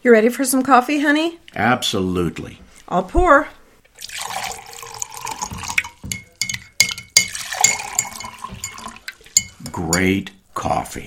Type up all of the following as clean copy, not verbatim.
You ready for some coffee, honey? Absolutely. I'll pour. Great coffee.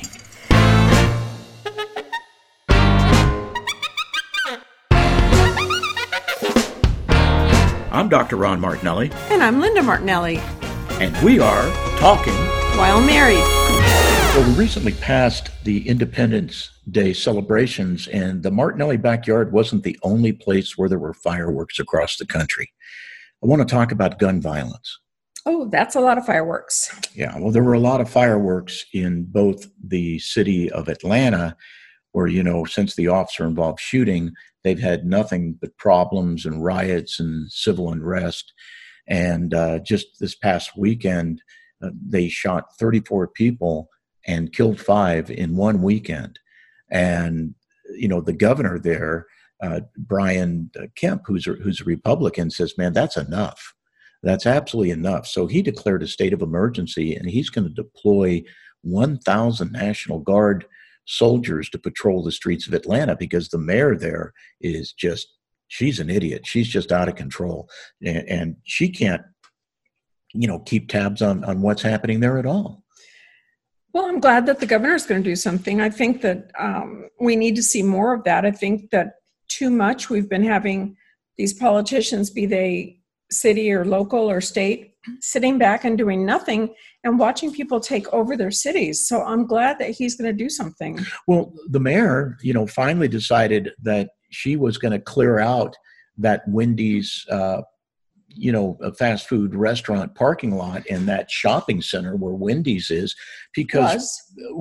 I'm Dr. Ron Martinelli. And I'm Linda Martinelli. And we are talking while married. Well, we recently passed the Independence Day celebrations, and the Martinelli backyard wasn't the only place where there were fireworks across the country. I want to talk about gun violence. Oh, that's a lot of fireworks. Yeah, well, there were a lot of fireworks in both the city of Atlanta, where, since the officer-involved shooting, they've had nothing but problems and riots and civil unrest. And just this past weekend, they shot 34 people and killed 5 in one weekend. And, the governor there, Brian Kemp, who's a Republican, says, man, that's enough. That's absolutely enough. So he declared a state of emergency, and he's going to deploy 1,000 National Guard soldiers to patrol the streets of Atlanta because the mayor there is she's an idiot. She's just out of control. And she can't, keep tabs on what's happening there at all. Well, I'm glad that the governor is going to do something. I think that we need to see more of that. I think that too much we've been having these politicians, be they city or local or state, sitting back and doing nothing and watching people take over their cities. So I'm glad that he's going to do something. Well, the mayor, finally decided that she was going to clear out that Wendy's a fast food restaurant parking lot in that shopping center where Wendy's is, because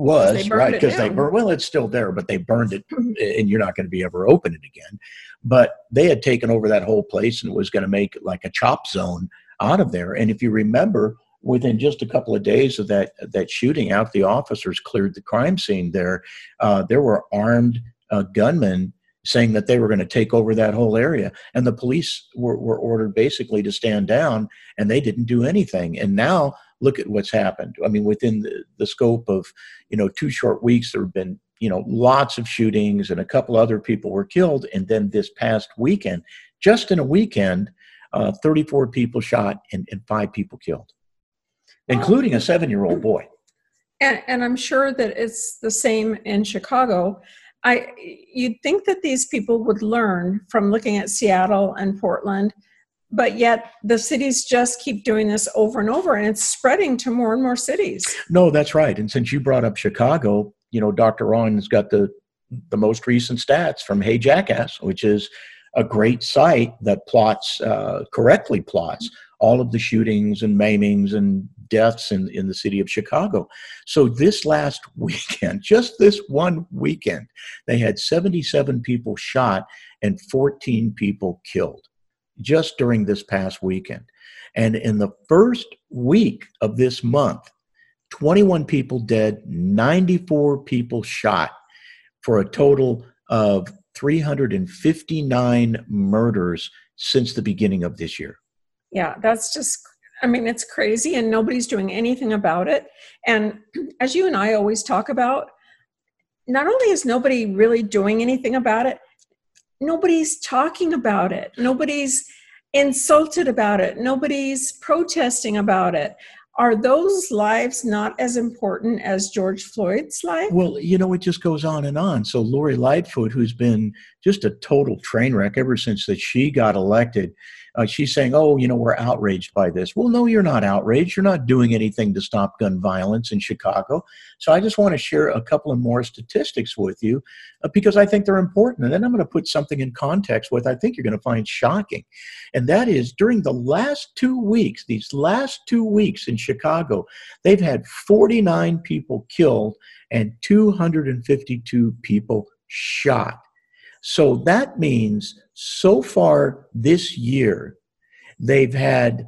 it's still there, but they burned it and you're not going to be ever open it again. But they had taken over that whole place and was going to make like a chop zone out of there. And if you remember, within just a couple of days of that shooting out, the officers cleared the crime scene there. There were armed gunmen saying that they were going to take over that whole area. And the police were ordered basically to stand down, and they didn't do anything. And now look at what's happened. I mean, within the scope of, 2 short weeks, there have been, lots of shootings, and a couple other people were killed. And then this past weekend, just in a weekend, 34 people shot and 5 people killed, including a 7-year-old boy. And I'm sure that it's the same in Chicago. You'd think that these people would learn from looking at Seattle and Portland, but yet the cities just keep doing this over and over, and it's spreading to more and more cities. No, that's right. And since you brought up Chicago, Dr. Ron's got the most recent stats from Hey Jackass, which is a great site that correctly plots all of the shootings and maimings and deaths in the city of Chicago. So this last weekend, just this one weekend, they had 77 people shot and 14 people killed just during this past weekend. And in the first week of this month, 21 people dead, 94 people shot, for a total of 359 murders since the beginning of this year. Yeah, that's just, it's crazy, and nobody's doing anything about it. And as you and I always talk about, not only is nobody really doing anything about it, nobody's talking about it. Nobody's insulted about it. Nobody's protesting about it. Are those lives not as important as George Floyd's life? Well, it just goes on and on. So Lori Lightfoot, who's been just a total train wreck ever since that she got elected, she's saying, we're outraged by this. Well, no, you're not outraged. You're not doing anything to stop gun violence in Chicago. So I just want to share a couple of more statistics with you because I think they're important. And then I'm going to put something in context with I think you're going to find shocking. And that is during the last 2 weeks, these last 2 weeks in Chicago, they've had 49 people killed and 252 people shot. So that means so far this year, they've had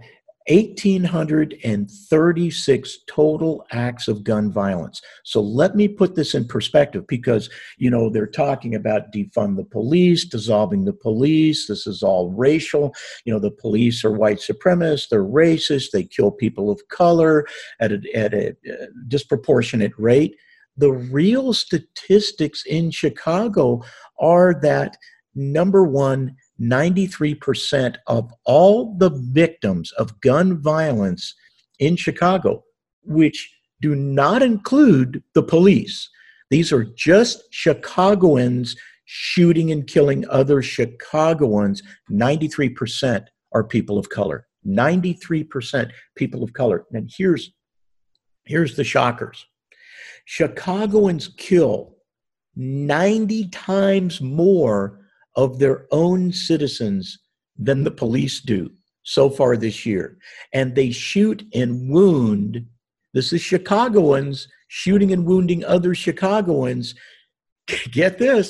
1,836 total acts of gun violence. So let me put this in perspective because, they're talking about defund the police, dissolving the police. This is all racial. The police are white supremacists. They're racist. They kill people of color at a disproportionate rate. the real statistics in Chicago are that, number one, 93% of all the victims of gun violence in Chicago, which do not include the police. These are just Chicagoans shooting and killing other Chicagoans. 93% are people of color. 93% people of color. And here's the shockers. Chicagoans kill 90 times more of their own citizens than the police do so far this year. And they shoot and wound. This is Chicagoans shooting and wounding other Chicagoans. Get this,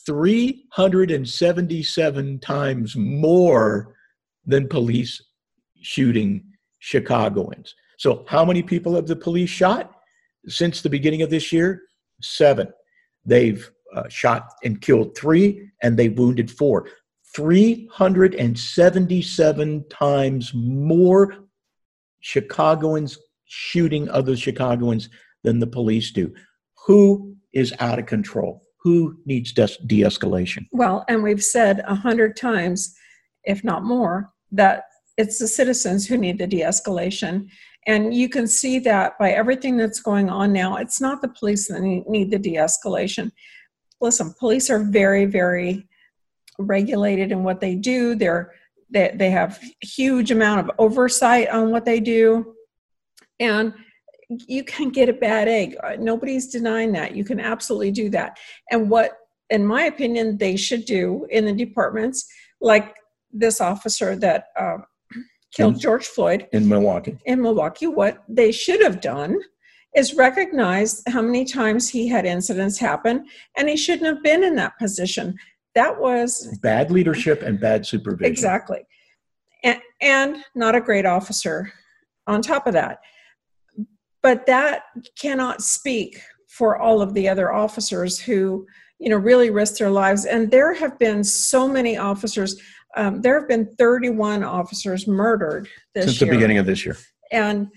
377 times more than police shooting Chicagoans. So how many people have the police shot since the beginning of this year? 7. They've shot and killed 3, and they wounded 4. 377 times more Chicagoans shooting other Chicagoans than the police do. Who is out of control? Who needs de-escalation? Well, and we've said 100 times, if not more, that it's the citizens who need the de-escalation. And you can see that by everything that's going on now. It's not the police that need the de-escalation. Listen, police are very, very regulated in what they do. They have huge amount of oversight on what they do. And you can get a bad egg. Nobody's denying that. You can absolutely do that. And what, in my opinion, they should do in the departments, like this officer that killed George Floyd in Milwaukee, what they should have done is recognize how many times he had incidents happen, and he shouldn't have been in that position. That was bad leadership and bad supervision. Exactly. And not a great officer on top of that. But that cannot speak for all of the other officers who, really risk their lives. And there have been so many officers. There have been 31 officers murdered this year. Since the beginning of this year. And,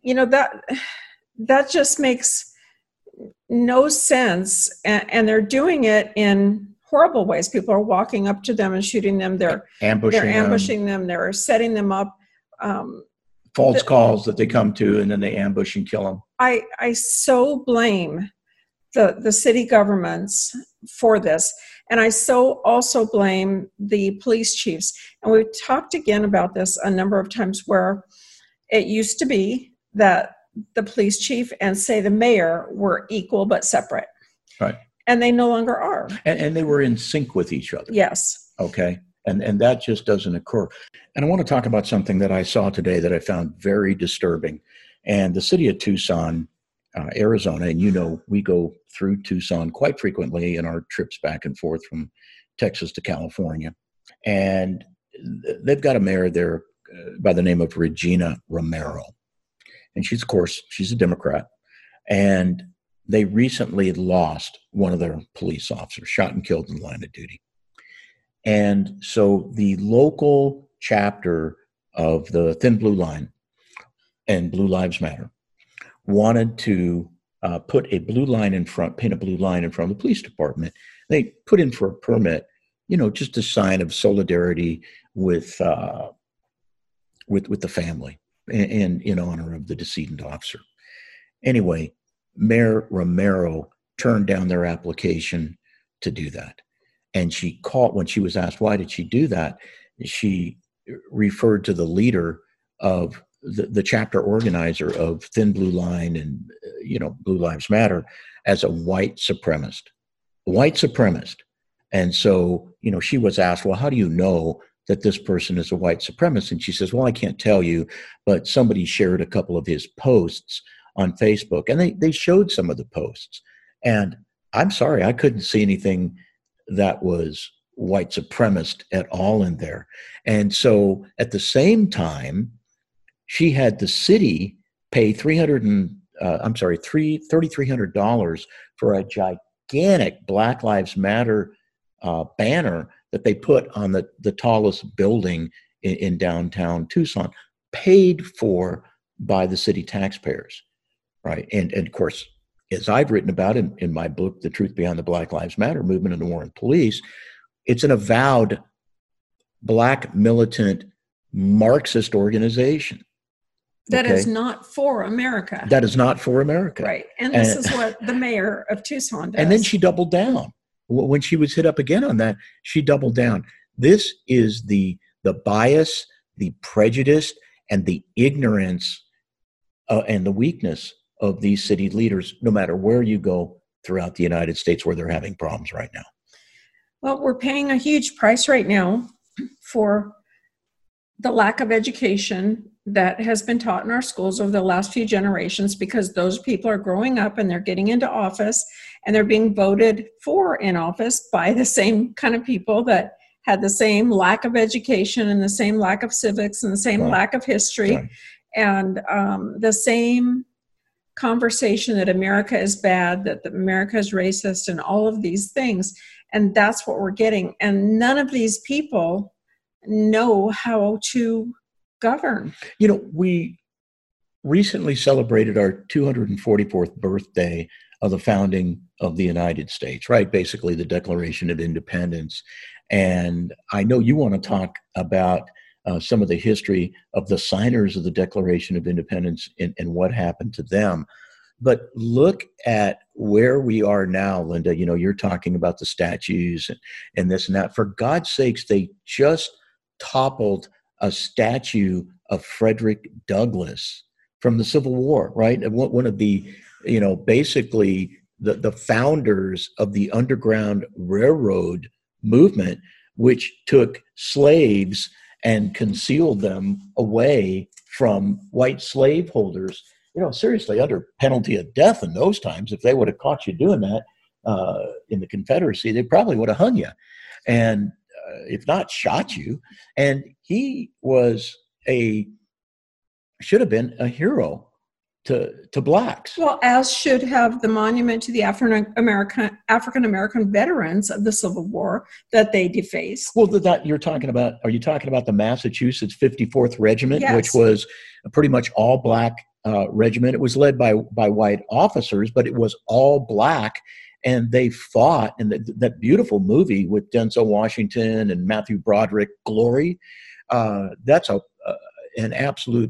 that just makes no sense. And they're doing it in horrible ways. People are walking up to them and shooting them. They're ambushing them. They're setting them up. False calls that they come to, and then they ambush and kill them. I so blame the city governments for this. And I so also blame the police chiefs. And we've talked again about this a number of times, where it used to be that the police chief and, say, the mayor were equal but separate. Right. And they no longer are. And they were in sync with each other. Yes. Okay. And that just doesn't occur. And I want to talk about something that I saw today that I found very disturbing. And the city of Tucson, Arizona, and we go through Tucson quite frequently in our trips back and forth from Texas to California. And they've got a mayor there by the name of Regina Romero. And she's a Democrat. And they recently lost one of their police officers, shot and killed in the line of duty. And so the local chapter of the Thin Blue Line and Blue Lives Matter wanted to put a blue line in front, paint a blue line in front of the police department. They put in for a permit, just a sign of solidarity with the family and in honor of the decedent officer. Anyway, Mayor Romero turned down their application to do that. And when she was asked why did she do that, she referred to the leader of the chapter organizer of Thin Blue Line and Blue Lives Matter as a white supremacist. And so, she was asked, well, how do you know that this person is a white supremacist? And she says, well, I can't tell you, but somebody shared a couple of his posts on Facebook, and they showed some of the posts. And I'm sorry, I couldn't see anything that was white supremacist at all in there. And so at the same time, she had the city pay $3,300 for a gigantic Black Lives Matter banner that they put on the tallest building in downtown Tucson, paid for by the city taxpayers, right? And of course, as I've written about in my book, The Truth Behind the Black Lives Matter Movement and the War on Police, it's an avowed Black militant Marxist organization. That is not for America. That is not for America. Right. And this is what the mayor of Tucson does. And then she doubled down. When she was hit up again on that, she doubled down. This is the bias, the prejudice, and the ignorance and the weakness of these city leaders, no matter where you go throughout the United States where they're having problems right now. Well, we're paying a huge price right now for the lack of education that has been taught in our schools over the last few generations, because those people are growing up and they're getting into office and they're being voted for in office by the same kind of people that had the same lack of education and the same lack of civics and the same lack of history and the same conversation that America is bad, that America is racist and all of these things. And that's what we're getting. And none of these people know how to govern. You know, we recently celebrated our 244th birthday of the founding of the United States, right? Basically the Declaration of Independence. And I know you want to talk about some of the history of the signers of the Declaration of Independence and what happened to them. But look at where we are now, Linda. You know, you're talking about the statues and this and that. For God's sakes, they just toppled a statue of Frederick Douglass from the Civil War, right? One of the, you know, basically the founders of the Underground Railroad movement, which took slaves and concealed them away from white slaveholders. You know, seriously, under penalty of death in those times, if they would have caught you doing that in the Confederacy, they probably would have hung you. And if not, shot you. And he should have been a hero to blacks. Well, as should have the monument to the African American veterans of the Civil War that they defaced. Well, that you're talking about, are you talking about the Massachusetts 54th Regiment, yes, which was a pretty much all black regiment? It was led by white officers, but it was all black. And they fought in that beautiful movie with Denzel Washington and Matthew Broderick, Glory. That's an absolute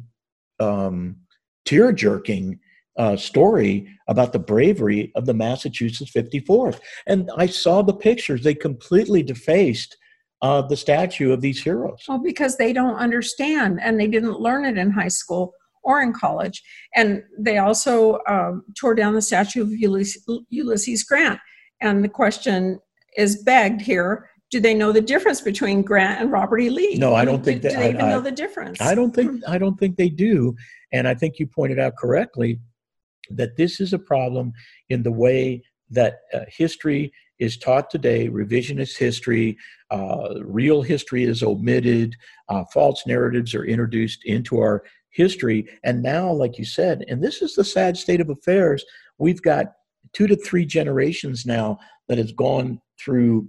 tear-jerking story about the bravery of the Massachusetts 54th. And I saw the pictures. They completely defaced the statue of these heroes. Well, because they don't understand, and they didn't learn it in high school or in college. And they also tore down the statue of Ulysses Grant. And the question is begged here, do they know the difference between Grant and Robert E. Lee? No, I don't think that. Do they even know the difference? I don't think they do. And I think you pointed out correctly that this is a problem in the way that history is taught today. Revisionist history, real history is omitted, false narratives are introduced into our history. And now, like you said, and this is the sad state of affairs, we've got 2 to 3 generations now that has gone through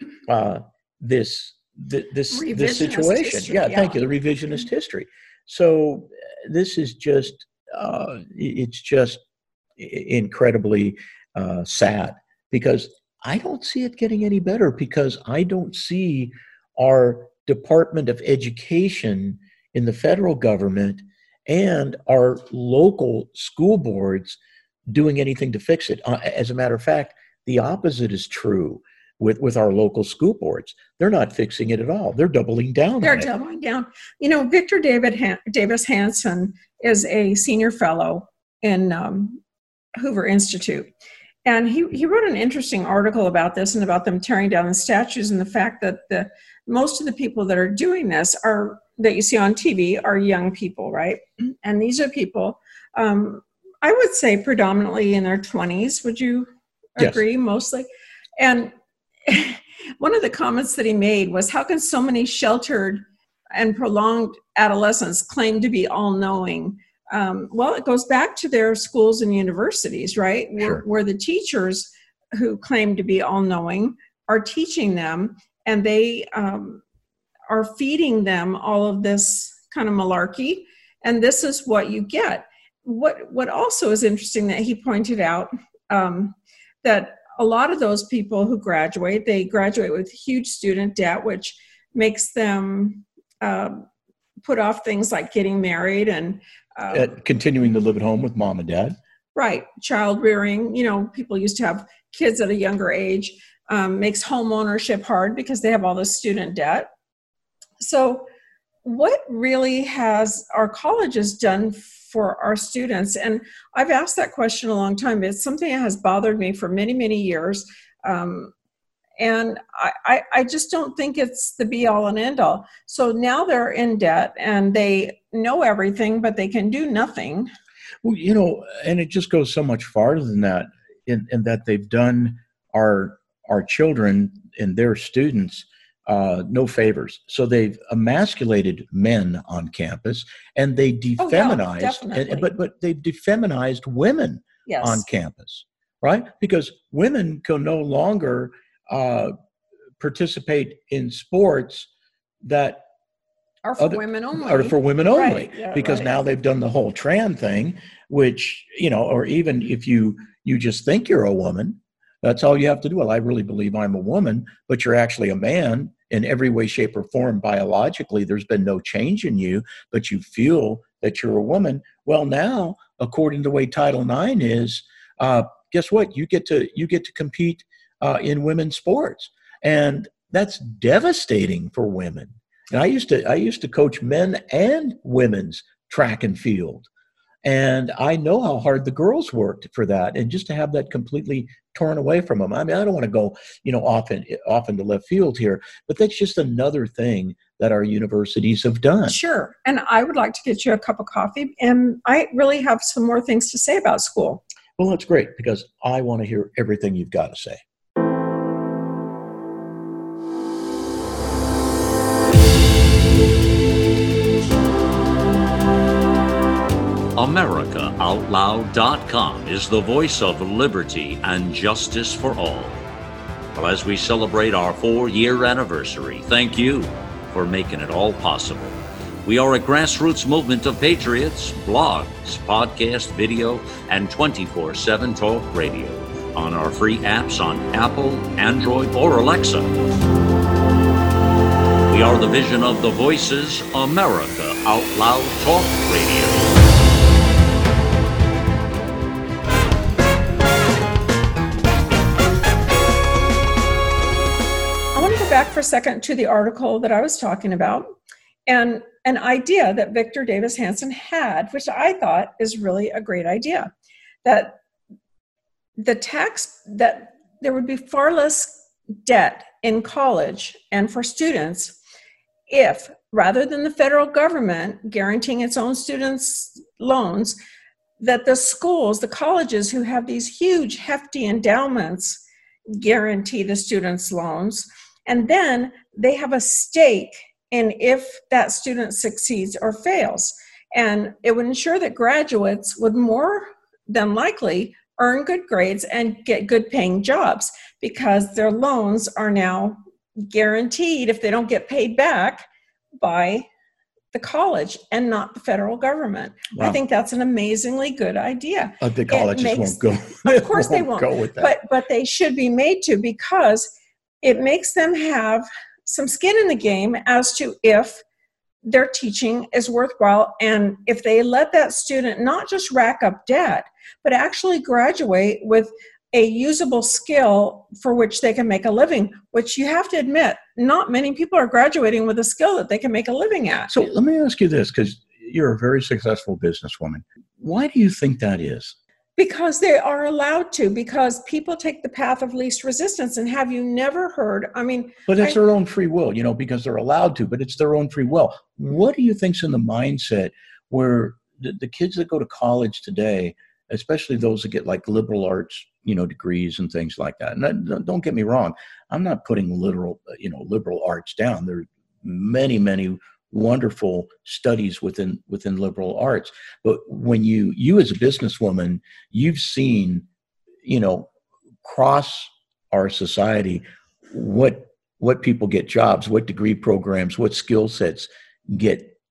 this situation. History, yeah, thank you. The revisionist history. So this is just it's just incredibly sad, because I don't see it getting any better, because I don't see our Department of Education in the federal government and our local school boards doing anything to fix it. As a matter of fact, the opposite is true with our local school boards. They're not fixing it at all. They're doubling down. They're doubling down. You know, Victor Davis Hanson is a senior fellow in Hoover Institute. And he wrote an interesting article about this and about them tearing down the statues, and the fact that most of the people that are doing this that you see on TV are young people, right? And these are people, I would say predominantly in their 20s. Would you agree? Yes. Mostly. And one of the comments that he made was, how can so many sheltered and prolonged adolescents claim to be all-knowing? Well, it goes back to their schools and universities, right? Sure. Where the teachers who claim to be all-knowing are teaching them, and they are feeding them all of this kind of malarkey, and this is what you get. What also is interesting that he pointed out that a lot of those people who graduate, they graduate with huge student debt, which makes them put off things like getting married and continuing to live at home with mom and dad. Right. Child rearing. People used to have kids at a younger age. Makes home ownership hard because they have all this student debt. So what really has our colleges done for our students? And I've asked that question a long time. It's something that has bothered me for many, many years. And I just don't think it's the be all and end all. So now they're in debt and they know everything, but they can do nothing. Well, and it just goes so much farther than that, in that they've done our children and their students no favors. So they've emasculated men on campus, and they defeminized, but they've defeminized women on campus, right? Because women can no longer participate in sports that are for women only. Right. Yeah, because now they've done the whole trans thing, which, or even if you just think you're a woman, that's all you have to do. Well, I really believe I'm a woman, but you're actually a man in every way, shape, or form. Biologically, there's been no change in you, but you feel that you're a woman. Well, now, according to the way Title IX is, guess what? You get to compete in women's sports, and that's devastating for women. And I used to coach men and women's track and field, and I know how hard the girls worked for that, and just to have that completely torn away from them. I mean, I don't want to go, off into left field here, but that's just another thing that our universities have done. Sure. And I would like to get you a cup of coffee, and I really have some more things to say about school. Well, that's great, because I want to hear everything you've got to say. AmericaOutloud.com is the voice of liberty and justice for all. Well, as we celebrate our 4-year anniversary, thank you for making it all possible. We are a grassroots movement of patriots, blogs, podcast, video, and 24/7 talk radio on our free apps on Apple, Android, or Alexa. We are the vision of the Voices America Out Loud Talk Radio. Back for a second to the article that I was talking about, and an idea that Victor Davis Hanson had, which I thought is really a great idea, that that there would be far less debt in college and for students if, rather than the federal government guaranteeing its own students' loans, that the schools, the colleges who have these huge, hefty endowments guarantee the students' loans. And then they have a stake in if that student succeeds or fails. And it would ensure that graduates would more than likely earn good grades and get good paying jobs, because their loans are now guaranteed if they don't get paid back by the college and not the federal government. Wow. I think that's an amazingly good idea. The colleges won't go. Of course they won't go with that. But they should be made to, because it makes them have some skin in the game as to if their teaching is worthwhile, and if they let that student not just rack up debt, but actually graduate with a usable skill for which they can make a living, which you have to admit, not many people are graduating with a skill that they can make a living at. So let me ask you this, because you're a very successful businesswoman. Why do you think that is? Because they are allowed to, because people take the path of least resistance. And have you never heard, But it's their own free will, because they're allowed to, but it's their own free will. What do you think's in the mindset where the kids that go to college today, especially those that get like liberal arts, degrees and things like that. And don't get me wrong, I'm not putting liberal arts down. There are many, many wonderful studies within liberal arts. But when you as a businesswoman, you've seen, across our society, what people get jobs, what degree programs, what skill sets get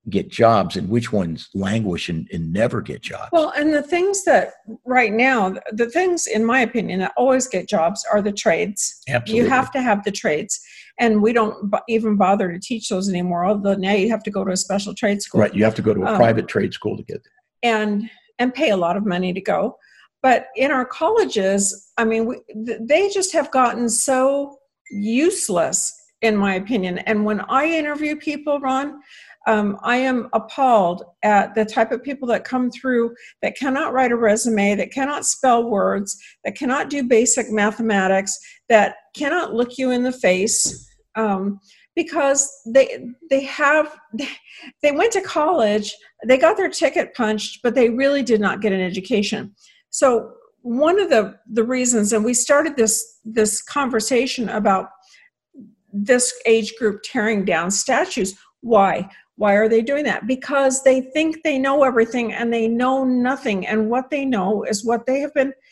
get jobs and which ones languish and never get jobs. Well, and the things that right now, the things, in my opinion, that always get jobs are the trades. Absolutely. You have to have the trades. And we don't even bother to teach those anymore, although now you have to go to a special trade school. Right. You have to go to a private trade school to get there. And pay a lot of money to go. But in our colleges, I mean, they just have gotten so useless, in my opinion. And when I interview people, Ron, I am appalled at the type of people that come through that cannot write a resume, that cannot spell words, that cannot do basic mathematics, that cannot look you in the face, because they went to college, they got their ticket punched, but they really did not get an education. So one of the reasons, and we started this conversation about this age group tearing down statues. Why? Why are they doing that? Because they think they know everything and they know nothing. And what they know is what they have been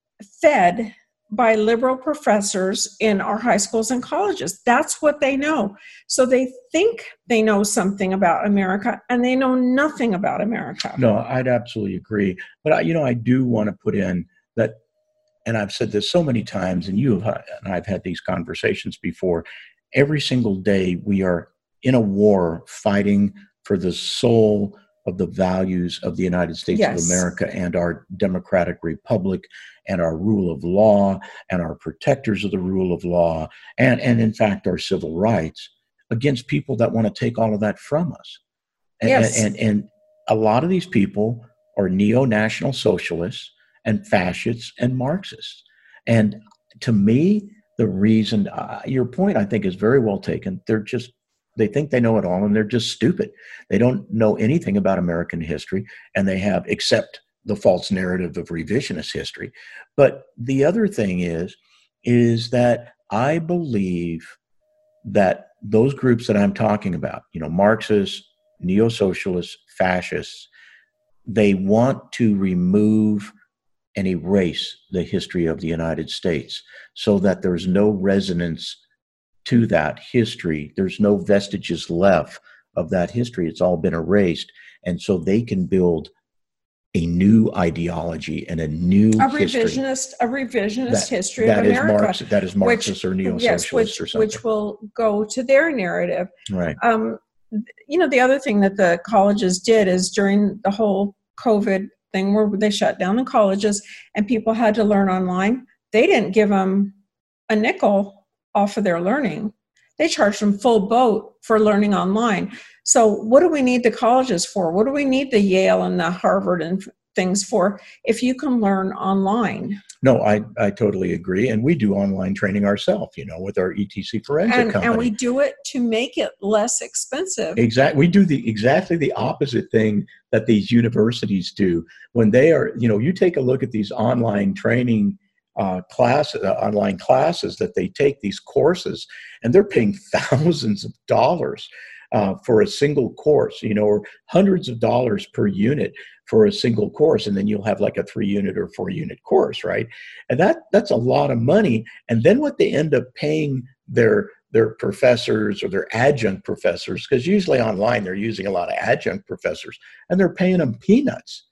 fed by liberal professors in our high schools and colleges. That's what they know. So they think they know something about America and they know nothing about America. No, I'd absolutely agree. But I do want to put in that, and I've said this so many times, and I've had these conversations before. Every single day we are in a war fighting for the soul of the values of the United States of America and our democratic republic and our rule of law and our protectors of the rule of law and in fact our civil rights against people that want to take all of that from us. And a lot of these people are neo-national socialists and fascists and Marxists. And to me, the reason, your point I think is very well taken. They think they know it all, and they're just stupid. They don't know anything about American history, and they have, except the false narrative of revisionist history. But the other thing is that I believe that those groups that I'm talking about, Marxists, neo-socialists, fascists, they want to remove and erase the history of the United States so that there's no resonance to that history. There's no vestiges left of that history. It's all been erased. And so they can build a new ideology and a new revisionist history of America. That is Marxist or neo-socialist or something. Which will go to their narrative. Right. The other thing that the colleges did is during the whole COVID thing where they shut down the colleges and people had to learn online, they didn't give them a nickel off of their learning. They charged them full boat for learning online. So what do we need the colleges for? What do we need the Yale and the Harvard and things for if you can learn online? No, I totally agree. And we do online training ourselves, with our ETC Forensic company. And we do it to make it less expensive. Exactly. We do exactly the opposite thing that these universities do. When they are, you take a look at these online training online classes that they take, these courses, and they're paying thousands of dollars for a single course, or hundreds of dollars per unit for a single course. And then you'll have like a 3-unit or 4-unit course, right? And that's a lot of money. And then what they end up paying their professors or their adjunct professors, because usually online they're using a lot of adjunct professors, and they're paying them peanuts,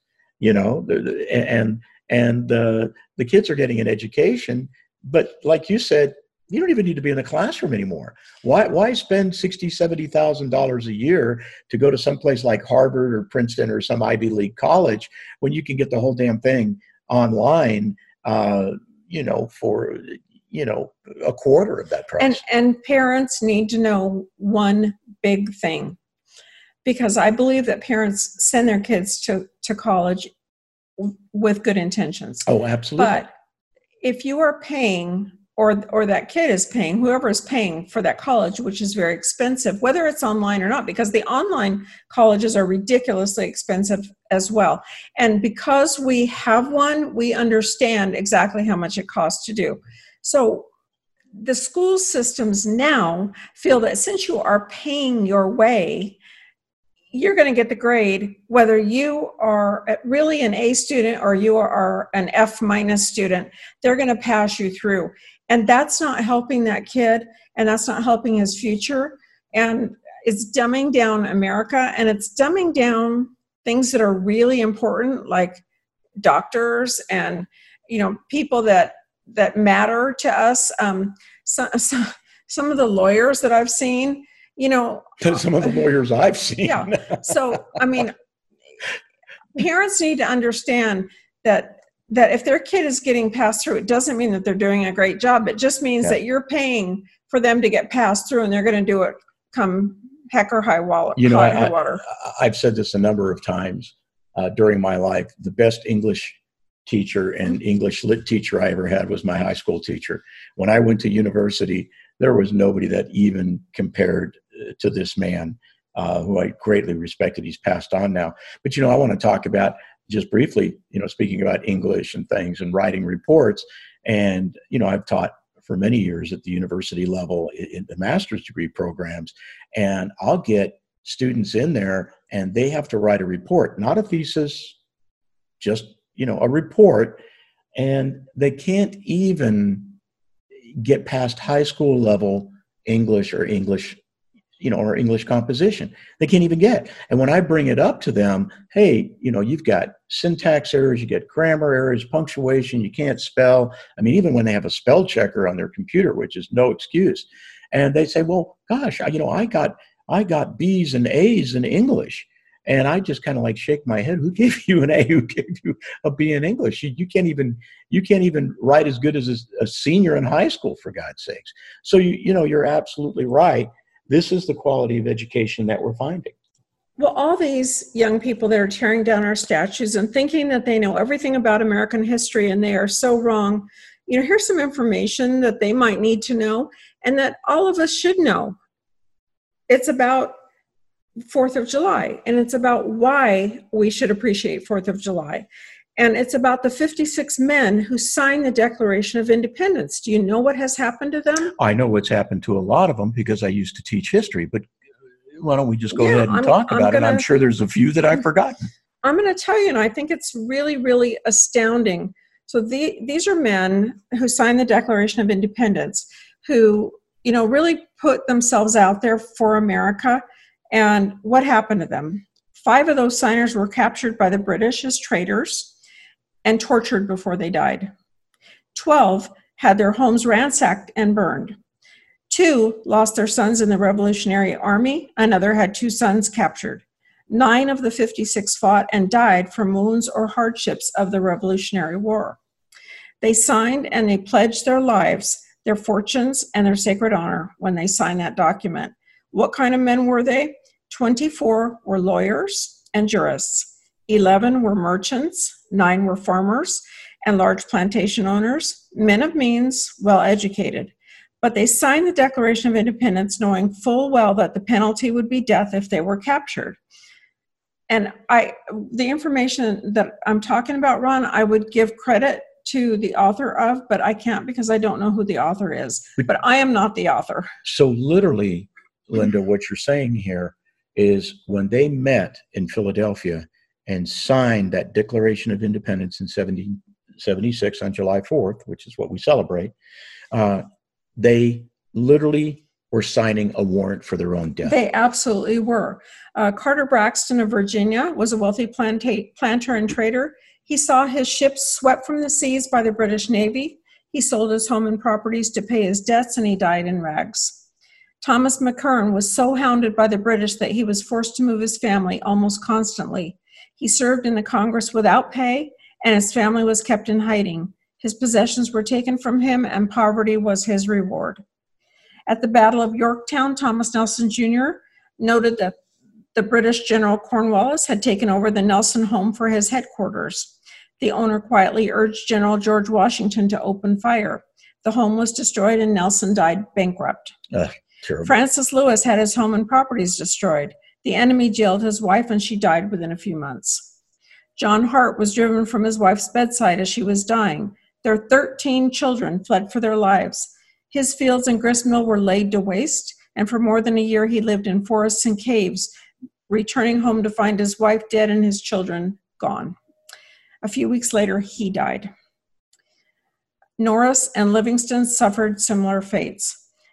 and the kids are getting an education, but like you said, you don't even need to be in the classroom anymore. Why spend $60,000, $70,000 a year to go to some place like Harvard or Princeton or some Ivy League college when you can get the whole damn thing online, for a quarter of that price? And parents need to know one big thing, because I believe that parents send their kids to college with good intentions. Oh, absolutely. But if you are paying, or that kid is paying, whoever is paying for that college, which is very expensive, whether it's online or not, because the online colleges are ridiculously expensive as well. And because we have one, we understand exactly how much it costs to do. So the school systems now feel that since you are paying your way, you're going to get the grade, whether you are really an A student or you are an F- student, they're going to pass you through. And that's not helping that kid, and that's not helping his future. And, it's dumbing down America, and it's dumbing down things that are really important, like doctors and, people that matter to us. Some of the lawyers that I've seen, Some of the lawyers I've seen. Yeah. So, parents need to understand that if their kid is getting passed through, it doesn't mean that they're doing a great job. It just means that you're paying for them to get passed through, and they're going to do it come heck or high water. I've said this a number of times during my life. The best English teacher and English lit teacher I ever had was my high school teacher. When I went to university, there was nobody that even compared to this man, who I greatly respected. He's passed on now. But, I want to talk about just briefly, speaking about English and things and writing reports. And, I've taught for many years at the university level in the master's degree programs. And I'll get students in there and they have to write a report, not a thesis, just, a report. And they can't even get past high school level English or English composition. They can't even get. And when I bring it up to them, hey, you've got syntax errors, you get grammar errors, punctuation, you can't spell. Even when they have a spell checker on their computer, which is no excuse. And they say, well, gosh, I got B's and A's in English. And I just kind of shake my head. Who gave you an A? Who gave you a B in English? You can't even write as good as a senior in high school, for God's sakes. So you're absolutely right. This is the quality of education that we're finding. Well, all these young people that are tearing down our statues and thinking that they know everything about American history, and they are so wrong. Here's some information that they might need to know and that all of us should know. It's about 4th of July, and it's about why we should appreciate 4th of July. And it's about the 56 men who signed the Declaration of Independence. Do you know what has happened to them? I know what's happened to a lot of them because I used to teach history, but why don't we just go ahead and talk about it? I'm sure there's a few that I've forgotten. I'm going to tell you, and I think it's really, really astounding. So these are men who signed the Declaration of Independence, who, really put themselves out there for America. And what happened to them? 5 of those signers were captured by the British as traitors and tortured before they died. 12 had their homes ransacked and burned. 2 lost their sons in the Revolutionary Army. Another had 2 sons captured. 9 of the 56 fought and died from wounds or hardships of the Revolutionary War. They signed and they pledged their lives, their fortunes, and their sacred honor when they signed that document. What kind of men were they? 24 were lawyers and jurists. 11 were merchants, 9 were farmers and large plantation owners, men of means, well-educated. But they signed the Declaration of Independence knowing full well that the penalty would be death if they were captured. And the information that I'm talking about, Ron, I would give credit to the author of, but I can't because I don't know who the author is. But I am not the author. So literally, Linda, what you're saying here is when they met in Philadelphia and signed that Declaration of Independence in 1776 on July 4th, which is what we celebrate, they literally were signing a warrant for their own death. They absolutely were. Carter Braxton of Virginia was a wealthy planter and trader. He saw his ships swept from the seas by the British Navy. He sold his home and properties to pay his debts, and he died in rags. Thomas McKern was so hounded by the British that he was forced to move his family almost constantly. He served in the Congress without pay, and his family was kept in hiding. His possessions were taken from him, and poverty was his reward. At the Battle of Yorktown, Thomas Nelson Jr. noted that the British General Cornwallis had taken over the Nelson home for his headquarters. The owner quietly urged General George Washington to open fire. The home was destroyed, and Nelson died bankrupt. Terrible. Francis Lewis had his home and properties destroyed. The enemy jailed his wife, and she died within a few months. John Hart was driven from his wife's bedside as she was dying. Their 13 children fled for their lives. His fields and gristmill were laid to waste, and for more than a year he lived in forests and caves, returning home to find his wife dead and his children gone. A few weeks later, he died. Norris and Livingston suffered similar fates.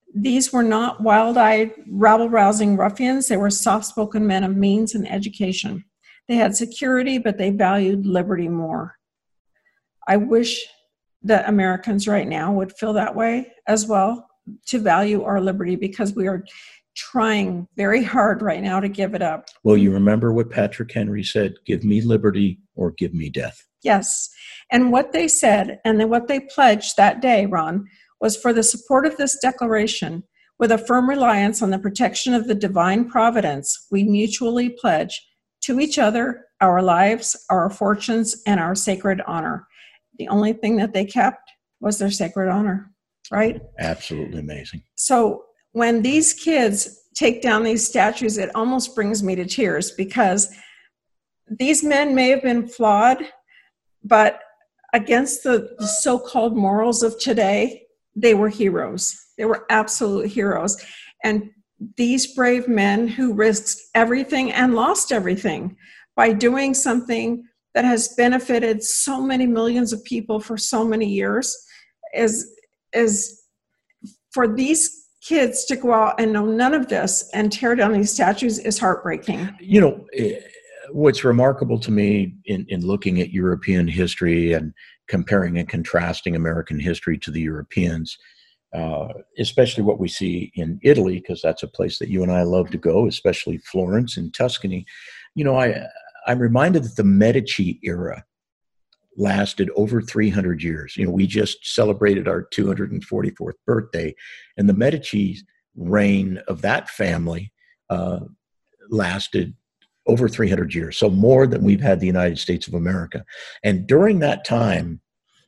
These were not wild-eyed, rabble-rousing ruffians. They were soft-spoken men of means and education. They had security, but they valued liberty more. I wish that Americans right now would feel that way as well, to value our liberty, because we are trying very hard right now to give it up. Well, you remember what Patrick Henry said, give me liberty or give me death. Yes. And what they said, and then what they pledged that day, Ron, was for the support of this declaration, with a firm reliance on the protection of the divine providence, we mutually pledge to each other our lives, our fortunes, and our sacred honor. The only thing that they kept was their sacred honor, right? Absolutely amazing. So when these kids take down these statues, it almost brings me to tears, because these men may have been flawed, but against the so-called morals of today, they were heroes. They were absolute heroes. And these brave men who risked everything and lost everything by doing something that has benefited so many millions of people for so many years, is for these kids to go out and know none of this and tear down these statues is heartbreaking. You know, what's remarkable to me in looking at European history and comparing and contrasting American history to the Europeans, especially what we see in Italy, because that's a place that you and I love to go, especially Florence and Tuscany. You know, I'm reminded that the Medici era lasted over 300 years. You know, we just celebrated our 244th birthday, and the Medici reign of that family lasted over 300 years, so more than we've had the United States of America. And during that time,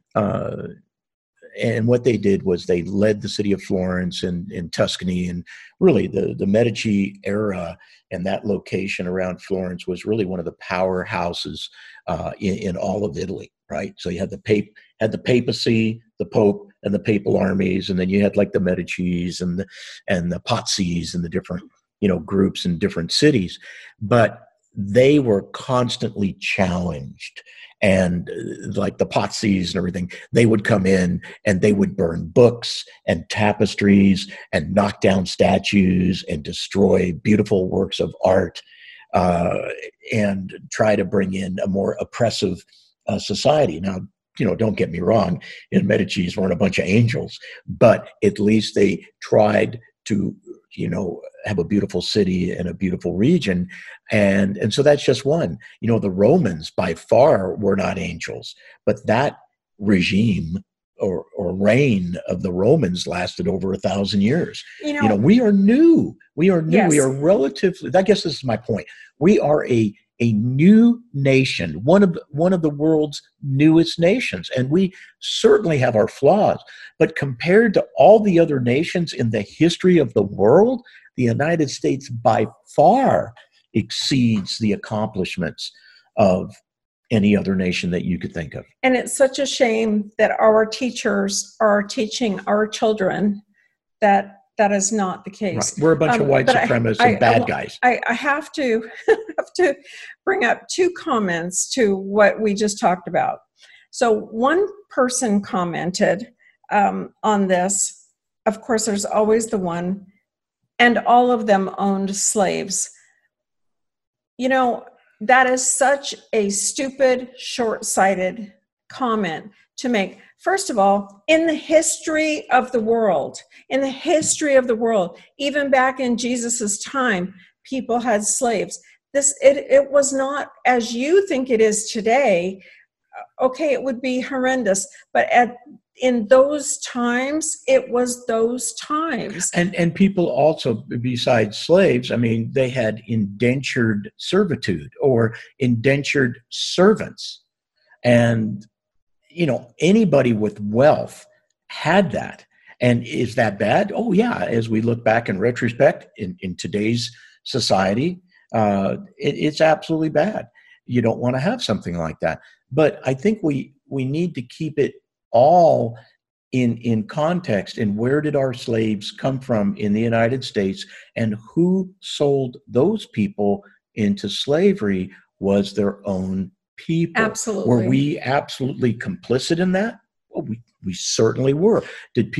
and what they did was they led the city of Florence and in Tuscany, and really the Medici era and that location around Florence was really one of the powerhouses in all of Italy, right? So you had the papacy, the Pope, and the papal armies, and then you had like the Medicis and the Pazzis and the different, you know, groups in different cities, but they were constantly challenged. And like the Pazzis and everything, they would come in and they would burn books and tapestries and knock down statues and destroy beautiful works of art and try to bring in a more oppressive society. Now, you know, don't get me wrong, the Medicis weren't a bunch of angels, but at least they tried to, you know, have a beautiful city and a beautiful region. And so that's just one. You know, the Romans by far were not angels, but that regime or reign of the Romans lasted over 1,000 years. You know, we are new. Yes. We are relatively, I guess this is my point. We are a new nation, one of the world's newest nations. And we certainly have our flaws, but compared to all the other nations in the history of the world, the United States by far exceeds the accomplishments of any other nation that you could think of. And it's such a shame that our teachers are teaching our children that is not the case. Right. We're a bunch of white supremacists and bad guys. I have to bring up two comments to what we just talked about. So one person commented on this. Of course, there's always the one, and all of them owned slaves. You know, that is such a stupid, short-sighted comment to make. First of all, in the history of the world, even back in Jesus's time, people had slaves. It was not as you think it is today. Okay, it would be horrendous, but in those times, it was those times. And people also, besides slaves, I mean, they had indentured servitude or indentured servants. And, you know, anybody with wealth had that. And is that bad? Oh, yeah. As we look back in retrospect in today's society, it's absolutely bad. You don't want to have something like that. But I think we need to keep it all in context. And where did our slaves come from in the United States, and who sold those people into slavery was their own people. Absolutely. Were we absolutely complicit in that? Well, we certainly were. Did people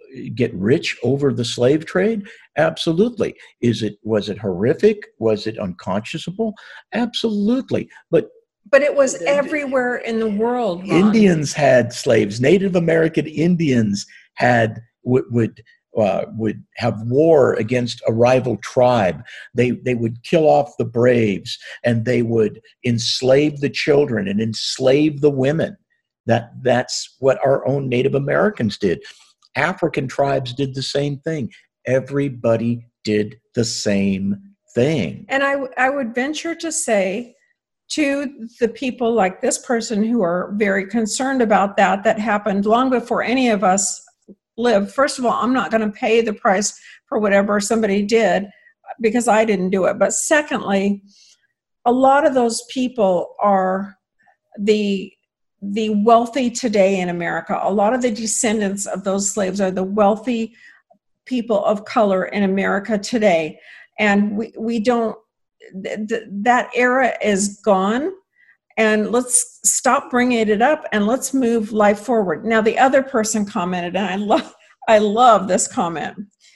get rich over the slave trade? Absolutely. Was it horrific? Was it unconscionable? Absolutely. But it was everywhere in the world, Ron. Indians had slaves. Native American Indians would have war against a rival tribe. They would kill off the braves, and they would enslave the children and enslave the women. That's what our own Native Americans did. African tribes did the same thing. Everybody did the same thing. And I would venture to say to the people like this person who are very concerned about that happened long before any of us lived. First of all, I'm not going to pay the price for whatever somebody did because I didn't do it. But secondly, a lot of those people are the wealthy today in America. A lot of the descendants of those slaves are the wealthy people of color in America today. And we don't, that era is gone. And let's stop bringing it up and let's move life forward. Now, the other person commented, and I love this comment.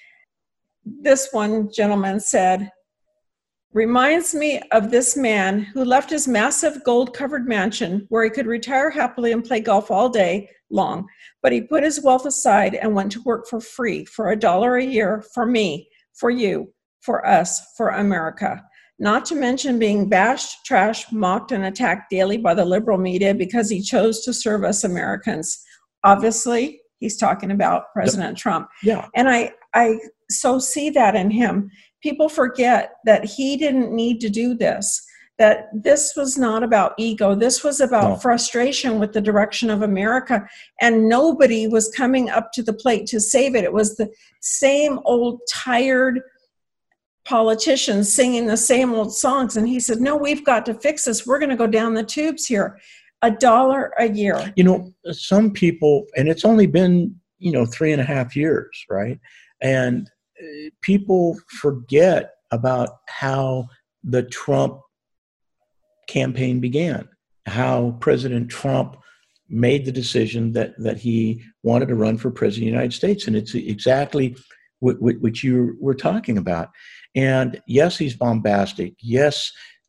This one gentleman said, reminds me of this man who left his massive gold-covered mansion where he could retire happily and play golf all day long, but he put his wealth aside and went to work for free for $1 a year for me, for you, for us, for America. Not to mention being bashed, trashed, mocked, and attacked daily by the liberal media because he chose to serve us Americans. Obviously, he's talking about President Trump. Yeah. And I so see that in him. People forget that he didn't need to do this, that this was not about ego. This was about frustration with the direction of America, and nobody was coming up to the plate to save it. It was the same old tired politicians singing the same old songs. And he said, no, we've got to fix this. We're going to go down the tubes here. $1 a year. Some people, and it's only been, 3.5 years, right? And people forget about how the Trump campaign began, how President Trump made the decision that he wanted to run for president of the United States. And it's exactly what you were talking about. And yes, he's bombastic. Yes,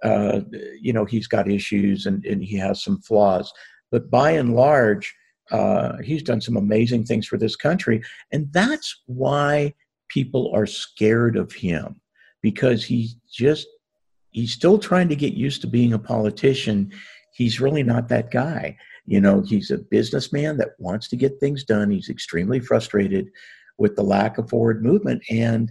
he's got issues and he has some flaws. But by and large, he's done some amazing things for this country. And that's why people are scared of him, because he's still trying to get used to being a politician. He's really not that guy. He's a businessman that wants to get things done. He's extremely frustrated with the lack of forward movement. And,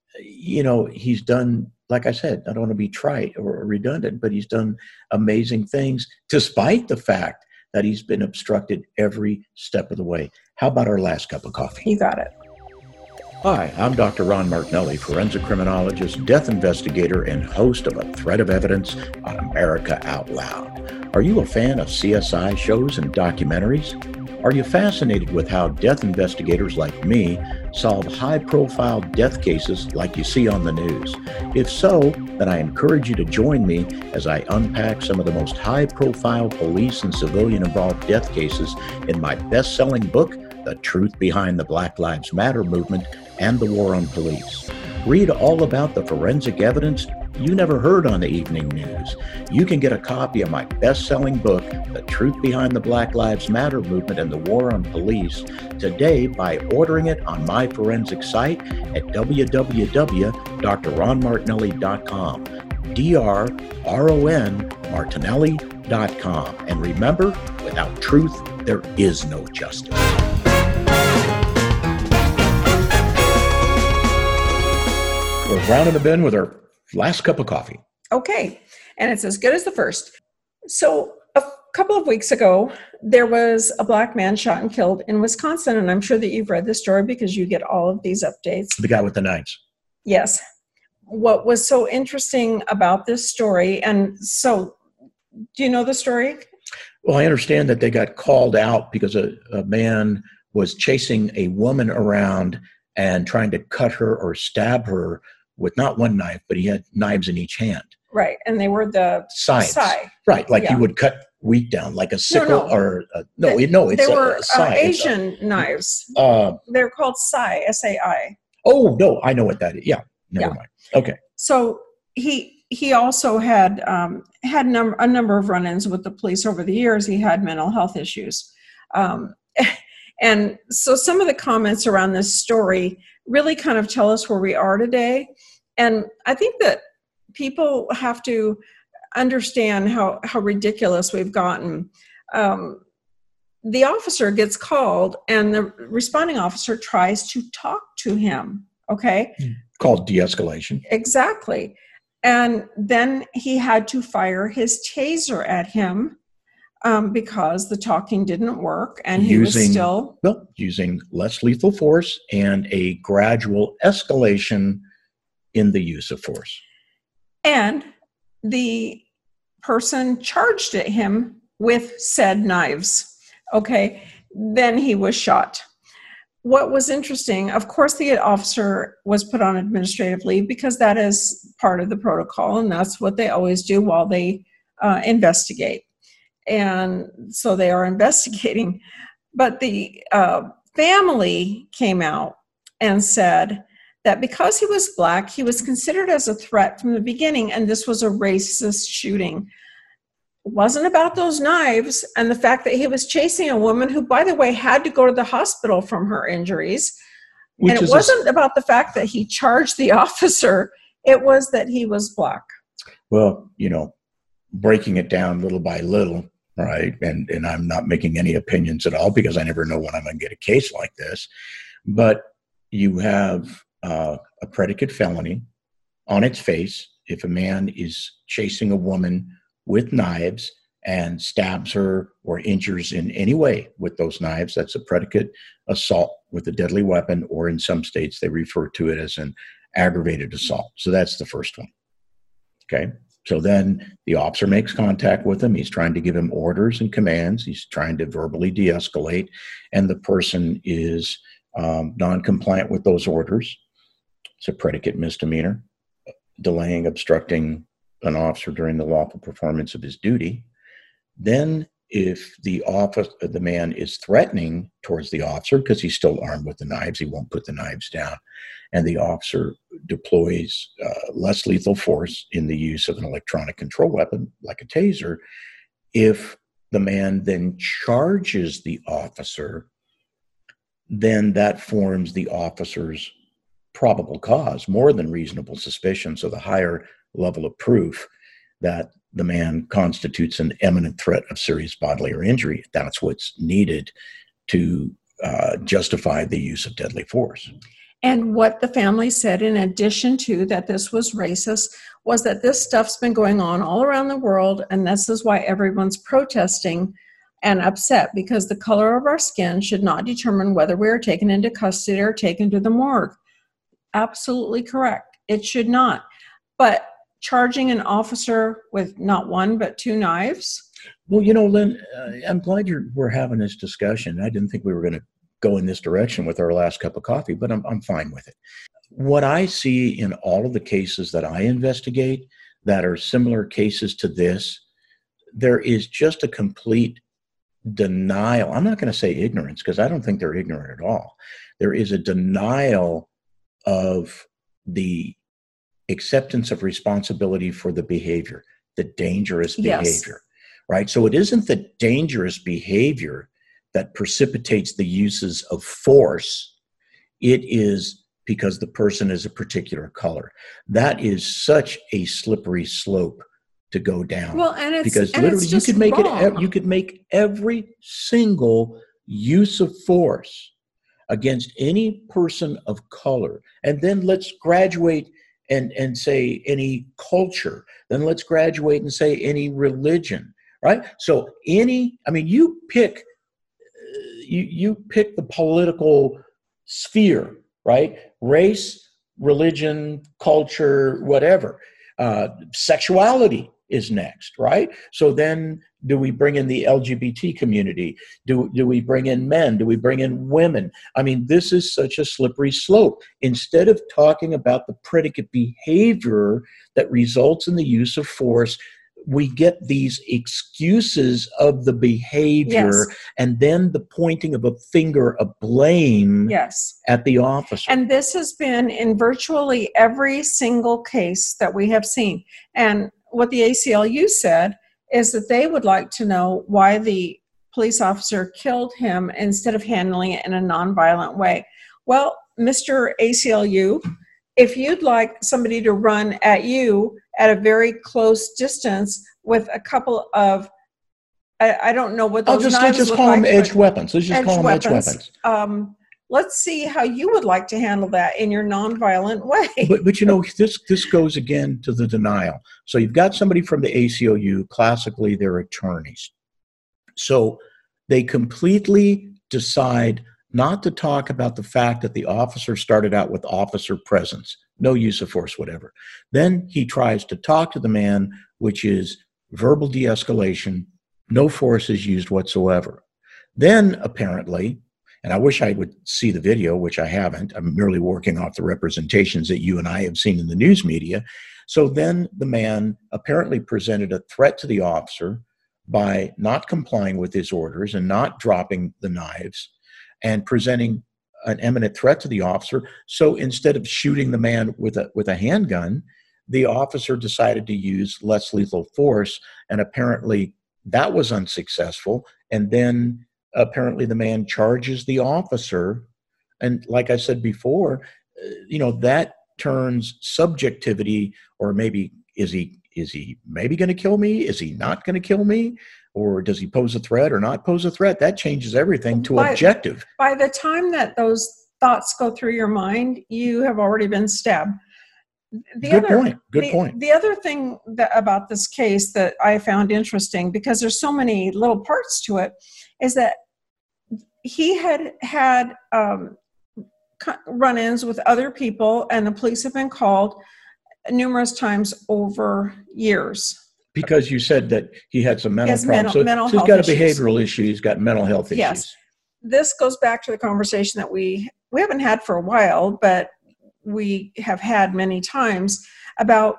he's done, like I said, I don't want to be trite or redundant, but he's done amazing things despite the fact that he's been obstructed every step of the way. How about our last cup of coffee? You got it. Hi, I'm Dr. Ron Martinelli, forensic criminologist, death investigator, and host of A Thread of Evidence on America Out Loud. Are you a fan of CSI shows and documentaries? Are you fascinated with how death investigators like me solve high-profile death cases like you see on the news? If so, then I encourage you to join me as I unpack some of the most high-profile police and civilian-involved death cases in my best-selling book, The Truth Behind the Black Lives Matter Movement and the War on Police. Read all about the forensic evidence you never heard on the evening news. You can get a copy of my best-selling book, The Truth Behind the Black Lives Matter Movement and the War on Police, today by ordering it on my forensic site at www.drronmartinelli.com, DRRON Martinelli.com. And remember, without truth, there is no justice. We're rounding the bin with our last cup of coffee. Okay. And it's as good as the first. So a couple of weeks ago, there was a black man shot and killed in Wisconsin. And I'm sure that you've read the story because you get all of these updates. The guy with the knives. Yes. What was so interesting about this story, and so do you know the story? Well, I understand that they got called out because a man was chasing a woman around and trying to cut her or stab her with not one knife, but he had knives in each hand. Right. And they were the sides. side. Right. Like you would cut wheat down, like a sickle No. or They it's were a sai. Asian knives. They're called sai, SAI. Oh no, I know what that is. Yeah, never mind. Okay. So he also had a number of run-ins with the police over the years. He had mental health issues, and so some of the comments around this story really kind of tell us where we are today. And I think that people have to understand how ridiculous we've gotten. The officer gets called, and the responding officer tries to talk to him. Okay. Called de-escalation. Exactly. And then he had to fire his taser at him because the talking didn't work, and he was still using less lethal force and a gradual escalation in the use of force. And the person charged at him with said knives. Okay. Then he was shot. What was interesting, of course, the officer was put on administrative leave because that is part of the protocol, and that's what they always do while they investigate. And so they are investigating. But the family came out and said that because he was Black, he was considered as a threat from the beginning, and this was a racist shooting. It wasn't about those knives and the fact that he was chasing a woman who, by the way, had to go to the hospital from her injuries. And it wasn't about the fact that he charged the officer. It was that he was Black. Well, breaking it down little by little, right? And I'm not making any opinions at all because I never know when I'm going to get a case like this. But you have a predicate felony on its face. If a man is chasing a woman with knives and stabs her or injures in any way with those knives, that's a predicate assault with a deadly weapon, or in some states they refer to it as an aggravated assault. So that's the first one. Okay. So then the officer makes contact with him. He's trying to give him orders and commands. He's trying to verbally de-escalate, and the person is non-compliant with those orders. It's a predicate misdemeanor. Delaying, obstructing an officer during the lawful performance of his duty. Then if the man is threatening towards the officer because he's still armed with the knives, he won't put the knives down, and the officer deploys less lethal force in the use of an electronic control weapon like a taser. If the man then charges the officer, then that forms the officer's probable cause, more than reasonable suspicion, so the higher level of proof that the man constitutes an imminent threat of serious bodily or injury. That's what's needed to justify the use of deadly force. And what the family said, in addition to that this was racist, was that this stuff's been going on all around the world, and this is why everyone's protesting and upset, because the color of our skin should not determine whether we are taken into custody or taken to the morgue. Absolutely correct. It should not. But charging an officer with not one but two knives? Well, Lynn, I'm glad we're having this discussion. I didn't think we were going to go in this direction with our last cup of coffee, but I'm fine with it. What I see in all of the cases that I investigate that are similar cases to this, there is just a complete denial. I'm not going to say ignorance, because I don't think they're ignorant at all. There is a denial of the acceptance of responsibility for the behavior, the dangerous behavior, right? So it isn't the dangerous behavior that precipitates the uses of force. It is because the person is a particular color. That is such a slippery slope to go down. Well, and it's because and literally it's just you could make wrong. you could make every single use of force against any person of color, and then let's graduate and say any culture, then let's graduate and say any religion, right? So you pick the political sphere, right? Race, religion, culture, whatever. Sexuality is next, right? So then do we bring in the LGBT community? Do we bring in men? Do we bring in women? I mean, this is such a slippery slope. Instead of talking about the predicate behavior that results in the use of force, we get these excuses of the behavior, Yes. and then the pointing of a finger of blame Yes. at the officer. And this has been in virtually every single case that we have seen. And what the ACLU said is that they would like to know why the police officer killed him instead of handling it in a nonviolent way. Well, Mr. ACLU, if you'd like somebody to run at you at a very close distance with a couple of, I don't know what those let's knives just look call them like, edge but weapons. Let's just call them edge weapons. Let's see how you would like to handle that in your nonviolent way. But you know, this goes again to the denial. So you've got somebody from the ACLU, classically they're attorneys. So they completely decide not to talk about the fact that the officer started out with officer presence, no use of force, whatever. Then he tries to talk to the man, which is verbal de-escalation, no force is used whatsoever. Then apparently, and I wish I would see the video, which I haven't, I'm merely working off the representations that you and I have seen in the news media. So then the man apparently presented a threat to the officer by not complying with his orders and not dropping the knives, and presenting an imminent threat to the officer. So instead of shooting the man with a handgun, the officer decided to use less lethal force, and apparently that was unsuccessful. And then apparently the man charges the officer. And like I said before, that turns subjectivity, or maybe is he maybe going to kill me? Is he not going to kill me? Or does he pose a threat or not pose a threat? That changes everything to objective. By the time that those thoughts go through your mind, you have already been stabbed. Good point. The other thing about this case that I found interesting, because there's so many little parts to it, is that he had run-ins with other people, and the police have been called numerous times over years. Because you said that he had some mental problems. So he's got a behavioral issue. He's got mental health issues. Yes. This goes back to the conversation that we haven't had for a while, but we have had many times about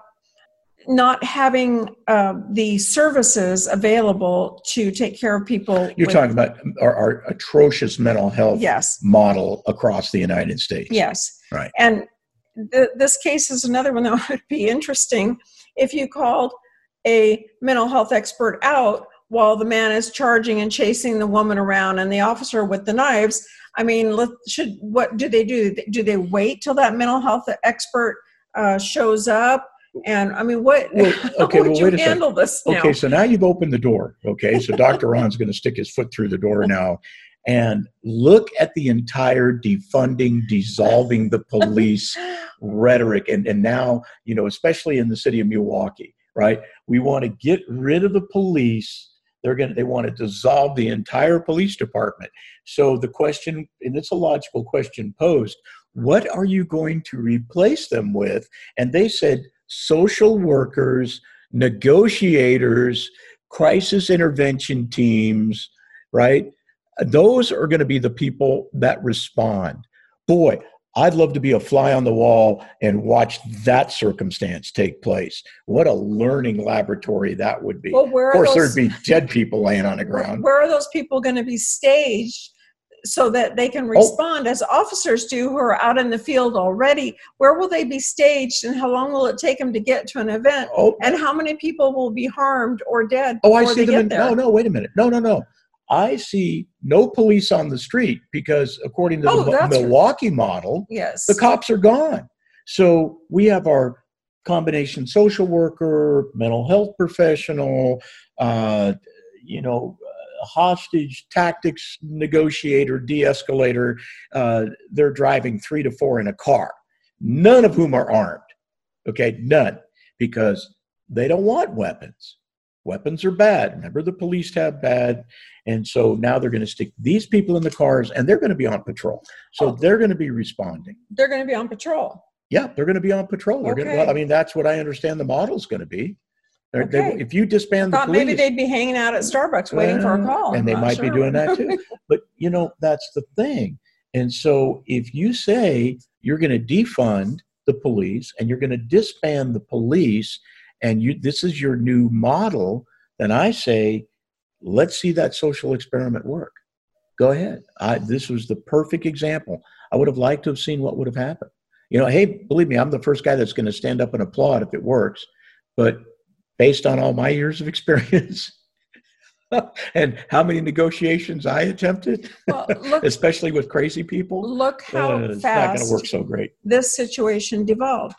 not having the services available to take care of people. You're talking about our atrocious mental health model across the United States. Yes. Right. And this case is another one that would be interesting if you called a mental health expert out while the man is charging and chasing the woman around and the officer with the knives. I mean, what do they do? Do they wait till that mental health expert shows up? And I mean, how would you handle this now? Okay, so now you've opened the door. Okay, so Dr. Ron's going to stick his foot through the door now. And look at the entire defunding, dissolving the police rhetoric. And now, especially in the city of Milwaukee, right? We want to get rid of the police. They want to dissolve the entire police department. So the question, and it's a logical question posed, what are you going to replace them with? And they said social workers, negotiators, crisis intervention teams, right? Those are going to be the people that respond. Boy, I'd love to be a fly on the wall and watch that circumstance take place. What a learning laboratory that would be. Well, of course, there'd be dead people laying on the ground. Where are those people going to be staged so that they can respond as officers do who are out in the field already? Where will they be staged, and how long will it take them to get to an event? And how many people will be harmed or dead before I see they get there? No, wait a minute. No. I see no police on the street because according to the Milwaukee model, the cops are gone. So we have our combination social worker, mental health professional, hostage tactics negotiator, de-escalator. They're driving 3 to 4 in a car, none of whom are armed. Okay, none, because they don't want weapons. Weapons are bad. Remember, the police have bad. And so now they're going to stick these people in the cars, and they're going to be on patrol. So they're going to be responding. They're going to be on patrol. Yeah, they're going to be on patrol. That's what I understand the model's going to be. If you disband the police, maybe they'd be hanging out at Starbucks waiting for a call. And they might be doing that too. But, that's the thing. And so if you say you're going to defund the police and you're going to disband the police, and this is your new model, then I say, let's see that social experiment work. Go ahead. This was the perfect example. I would have liked to have seen what would have happened. Hey, believe me, I'm the first guy that's going to stand up and applaud if it works. But based on all my years of experience and how many negotiations I attempted, Well, look, especially with crazy people, look how it's not going fast to work so great. this situation devolved.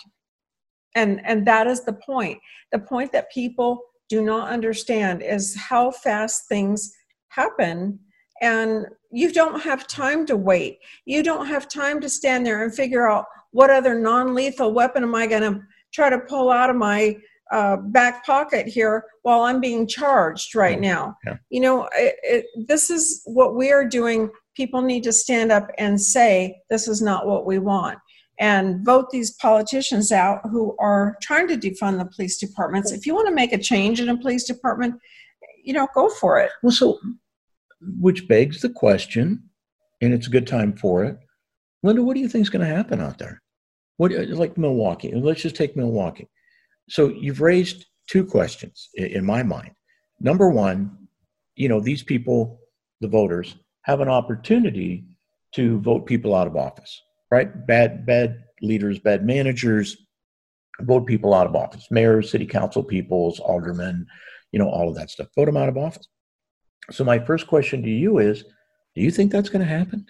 And that is the point. The point that people do not understand is how fast things happen. And you don't have time to wait. You don't have time to stand there and figure out what other non-lethal weapon am I going to try to pull out of my back pocket here while I'm being charged right now. Yeah. This is what we are doing. People need to stand up and say, this is not what we want. And vote these politicians out who are trying to defund the police departments. If you want to make a change in a police department, go for it. Well, so, which begs the question, and it's a good time for it. Linda, what do you think is going to happen out there? Like Milwaukee? Let's just take Milwaukee. So you've raised two questions in my mind. Number one, these people, the voters, have an opportunity to vote people out of office, right? Bad leaders, bad managers, vote people out of office. Mayors, city council peoples, aldermen, all of that stuff. Vote them out of office. So my first question to you is, do you think that's going to happen?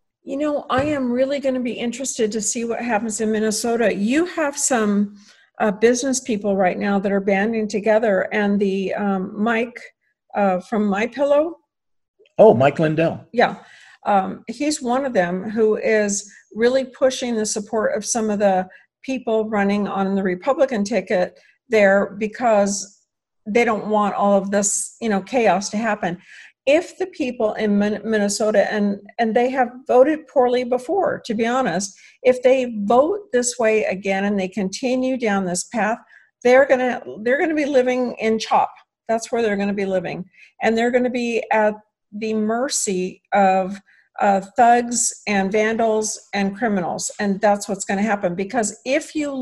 I am really going to be interested to see what happens in Minnesota. You have some business people right now that are banding together, and the Mike from MyPillow. Oh, Mike Lindell. Yeah. He's one of them who is really pushing the support of some of the people running on the Republican ticket there because they don't want all of this, chaos to happen. If the people in Minnesota, and they have voted poorly before, to be honest, if they vote this way again and they continue down this path, they're gonna be living in CHOP. That's where they're going to be living, and they're going to be at the mercy of thugs and vandals and criminals, and that's what's going to happen. Because if you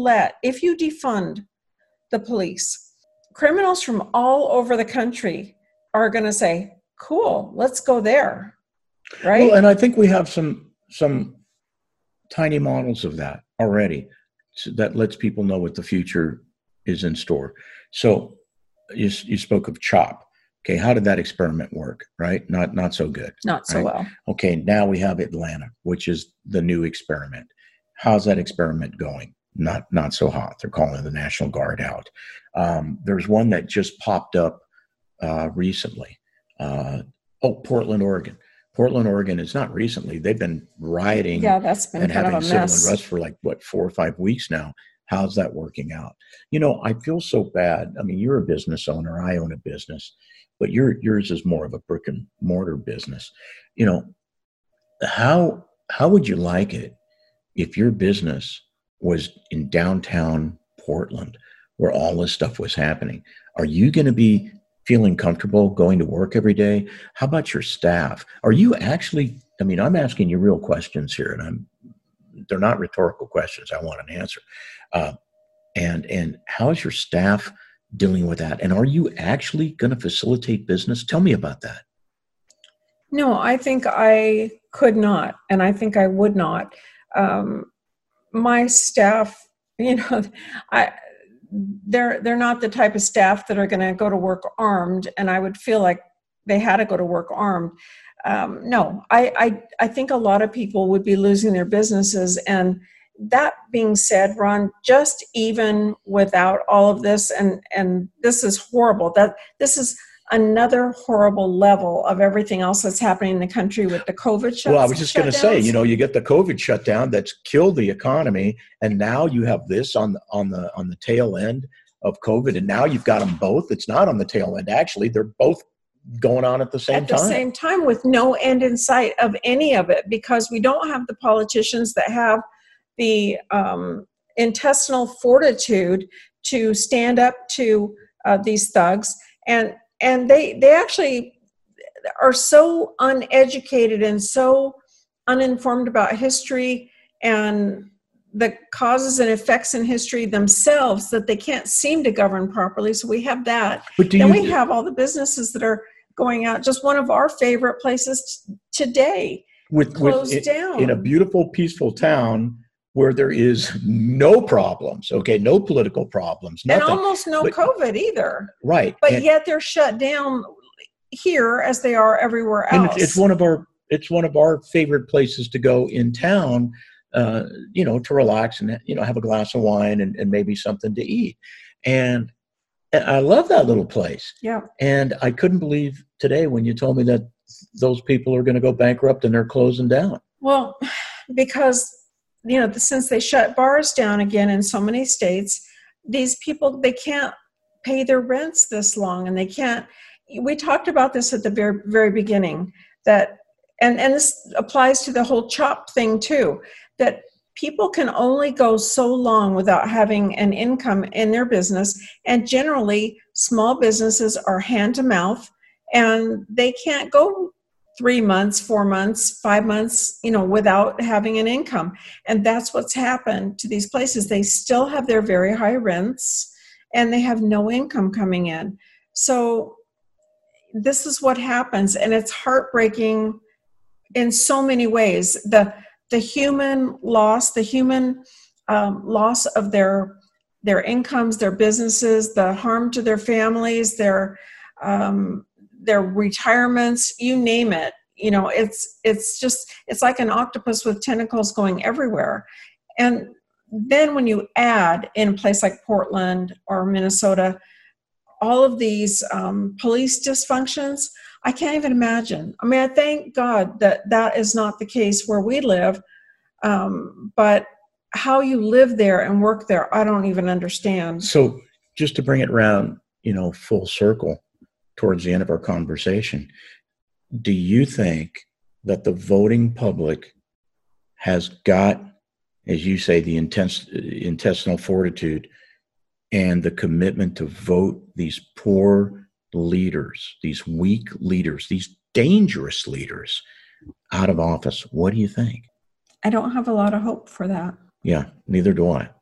defund the police, criminals from all over the country are going to say, cool, let's go there, right? Well, and I think we have some tiny models of that already, so that lets people know what the future is in store. So you spoke of CHOP. Okay, how did that experiment work? Right, not so good. Not so well. Okay, now we have Atlanta, which is the new experiment. How's that experiment going? Not so hot. They're calling the National Guard out. There's one that just popped up recently. Portland, Oregon. Portland, Oregon is not recently. They've been rioting. Yeah, that's been and kind having of a civil mess. unrest for 4 or 5 weeks now. How's that working out? I feel so bad. I mean, you're a business owner. I own a business, but yours is more of a brick and mortar business. How would you like it if your business was in downtown Portland where all this stuff was happening? Are you going to be feeling comfortable going to work every day? How about your staff? Are you actually, I'm asking you real questions here, and they're not rhetorical questions. I want an answer. And how is your staff dealing with that? And are you actually going to facilitate business? Tell me about that. No, I think I could not, and I think I would not. My staff, they're not the type of staff that are going to go to work armed, and I would feel like they had to go to work armed. No, I think a lot of people would be losing their businesses. And that being said, Ron, just even without all of this, and this is horrible, that this is another horrible level of everything else that's happening in the country with the COVID shutdown. Well, I was just going to say, you get the COVID shutdown that's killed the economy, and now you have this on the tail end of COVID, and now you've got them both. It's not on the tail end, actually. They're both going on at the same time. At the same time, with no end in sight of any of it, because we don't have the politicians that have the intestinal fortitude to stand up to these thugs. And they actually are so uneducated and so uninformed about history and the causes and effects in history themselves that they can't seem to govern properly. So we have that. But we have all the businesses that are going out. Just one of our favorite places today closed down. In a beautiful, peaceful town where there is no problems, okay, no political problems, nothing. And almost no COVID either. Right. But yet they're shut down here as they are everywhere else. And it's one of our favorite places to go in town, to relax and, have a glass of wine and maybe something to eat. And I love that little place. Yeah. And I couldn't believe today when you told me that those people are going to go bankrupt and they're closing down. Well, because, since they shut bars down again in so many states, these people, they can't pay their rents this long, and they can't. We talked about this at the very, very beginning, that, and this applies to the whole CHOP thing too, that people can only go so long without having an income in their business. And generally, small businesses are hand to mouth, and they can't go 3 months, 4 months, 5 months, without having an income. And that's what's happened to these places. They still have their very high rents, and they have no income coming in. So this is what happens, and it's heartbreaking in so many ways. The human loss, loss of their incomes, their businesses, the harm to their families, their retirements, you name it. It's like an octopus with tentacles going everywhere. And then when you add in a place like Portland or Minnesota, all of these police dysfunctions, I can't even imagine. I mean, I thank God that is not the case where we live, but how you live there and work there, I don't even understand. So just to bring it around, full circle towards the end of our conversation, do you think that the voting public has got, as you say, the intestinal fortitude and the commitment to vote these poor leaders, these weak leaders, these dangerous leaders out of office? What do you think? I don't have a lot of hope for that. Yeah, neither do I.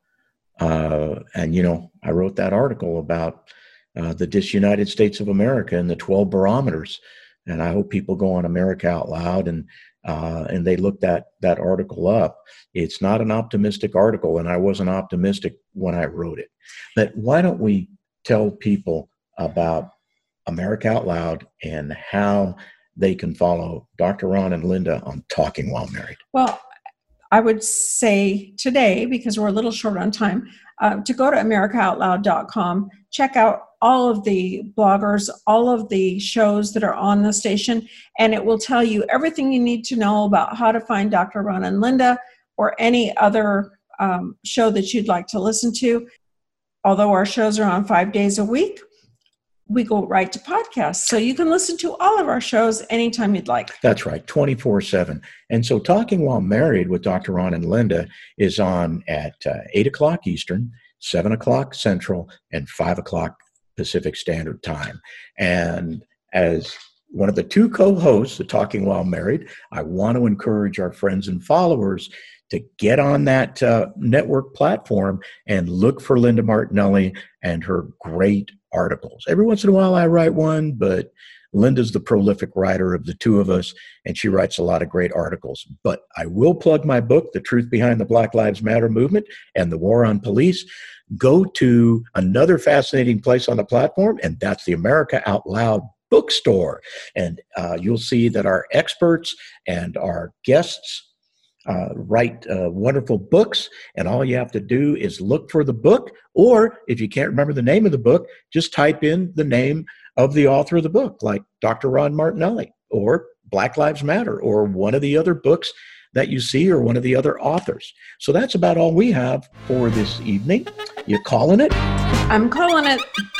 And, I wrote that article about the disunited states of America and the 12 barometers. And I hope people go on America Out Loud and they look that article up. It's not an optimistic article, and I wasn't optimistic when I wrote it. But why don't we tell people about America Out Loud and how they can follow Dr. Ron and Linda on Talking While Married? Well, I would say today, because we're a little short on time, to go to AmericaOutloud.com, check out all of the bloggers, all of the shows that are on the station, and it will tell you everything you need to know about how to find Dr. Ron and Linda or any other show that you'd like to listen to. Although our shows are on 5 days a week, we go right to podcasts. So you can listen to all of our shows anytime you'd like. That's right, 24/7. And so Talking While Married with Dr. Ron and Linda is on at 8 o'clock Eastern, 7 o'clock Central, and 5 o'clock Pacific Standard Time. And as one of the two co-hosts of Talking While Married, I want to encourage our friends and followers to get on that network platform and look for Linda Martinelli and her great articles. Every once in a while I write one, but Linda's the prolific writer of the two of us, and she writes a lot of great articles. But I will plug my book, The Truth Behind the Black Lives Matter Movement and the War on Police. Go to another fascinating place on the platform, and that's the America Out Loud bookstore. And you'll see that our experts and our guests write wonderful books, and all you have to do is look for the book, or if you can't remember the name of the book, just type in the name of the author of the book, like Dr. Ron Martinelli or Black Lives Matter or one of the other books that you see or one of the other authors. So that's about all we have for this evening. You calling it? I'm calling it.